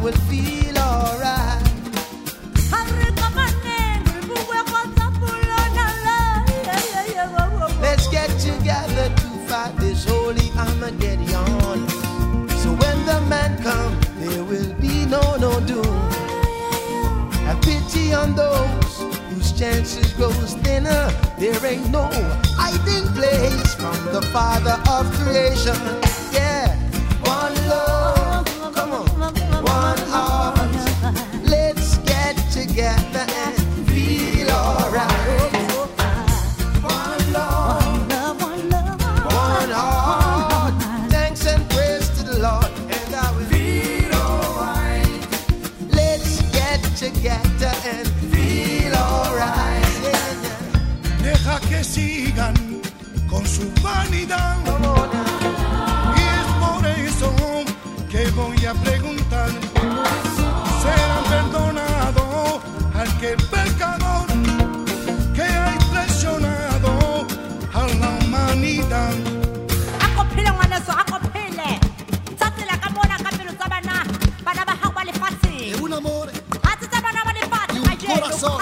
will feel alright. Let's get together to fight this holy Armageddon. So when the man comes, there will be no doom. Have pity on those whose chances grows thinner. There ain't no hiding place from the Father of creation. Yeah, one love, come on, one heart. Let's get together and feel alright. One love, one heart. Thanks and praise to the Lord, and I will feel alright. Let's get together and feel alright. Deja que sigan con su vanidad. Y es por eso que voy a preguntar: ¿será perdonado aquel pecador que ha traicionado a la humanidad? Es un amor y un corazón.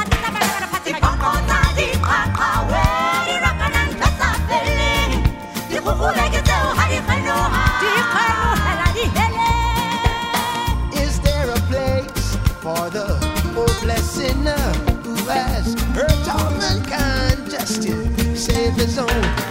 Is there a place for the hopeless sinner who has hurt all mankind just to save his own?